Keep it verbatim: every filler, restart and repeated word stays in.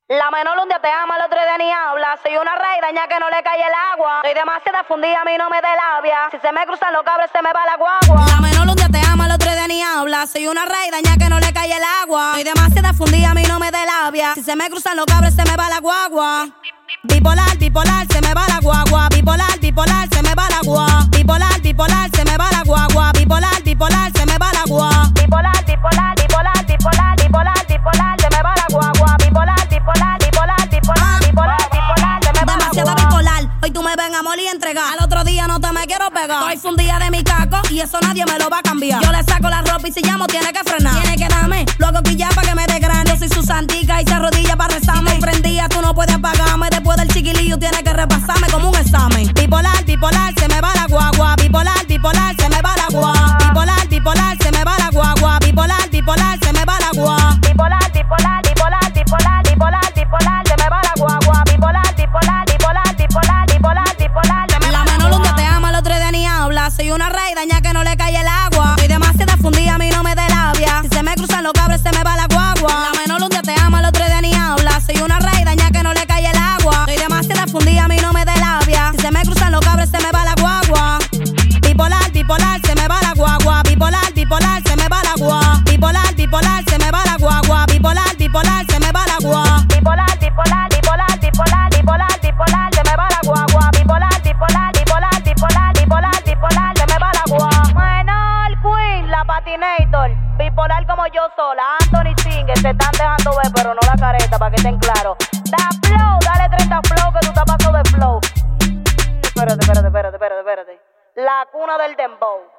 La menor un día te ama, el otro día ni habla. Soy una rey, daña que no le cae el agua. Soy demasiado fundida, a mí no me dé labia. Si se me cruzan los cabres, se me va la guagua. La menor un día te ama, el otro día ni habla. Soy una rey, daña que no le cae el agua. Soy demasiado fundida, a mí no me dé labia. Si se me cruzan los cabres, se me va la guagua. Bipolar, bipolar, se me va la guagua. Bipolar, bipolar, se me va la guagua. Bipolar, bipolar, se me va la guagua. Bipolar, bipolar, se me va la guagua. Bipolar, bipolar, bipolar, bipolar, bipolar, bipolar, se me va la guagua. Bipolar, bipolar, bipolar, bipolar, bipolar, bipolar, se me va la guagua. Demasiada bipolar, hoy tú me ven amor y entregar. Al otro día no te me quiero pegar. Estoy fundida de mi caco y eso nadie me lo va a cambiar. Yo le saco la ropa y si llamo tiene que frenar. Tiene que darme, luego quillar pa' que me dé grande. Yo soy su santica y se arrodilla para rezarme. Si prendía, tú no puedes apagarme. Después del chiquilillo tiene que repasarme como un examen. Bipolar, bipolar, se me va la guagua. Bipolar, bipolar, se me va la guagua. Bipolar, bipolar, se me va la guagua. Bipolar, bipolar, se me va la guagua. Bipolar, bipolar, bipolar, bipolar, bipolar, bipolar, se me va la guagua. Bipolar, bipolar, bipolar, bipolar, bipolar, bipolar, se me va la guagua. La menor un día te ama, el otro día ni habla. Soy una rey, daña que no le cae el agua. Soy demasiado fundida, a mí no me dé labia. Si se me cruzan los cabres, se me va la guagua. La menor un día te ama, el otro día ni habla. Soy una rey, daña que no le cae el agua. Soy demasiado fundida, a mí no me dé labia. Si se me cruzan los cabres, se me va la guagua. Bipolar, bipolar, se me va la guagua. Bipolar, bipolar, se me va la guagua. Bipolar, bipolar, se me va la guagua. Bipolar, bipolar, se me va la guagua. Bipolar, bipolar, bipolar, bipolar, bipolar, bipolar, se me va la guagua. Bipolar, bipolar, bipolar, bipolar, bipolar, bipolar, se me va la guagua. Menor Queen, la Patinator. Bipolar como yo sola. Anthony Singer, se están dejando ver, pero no la careta, para que estén claros. Da flow, dale treinta flow, que tú estás pasando de flow. Espérate, espérate, espérate, espérate, espérate. La cuna del dembow.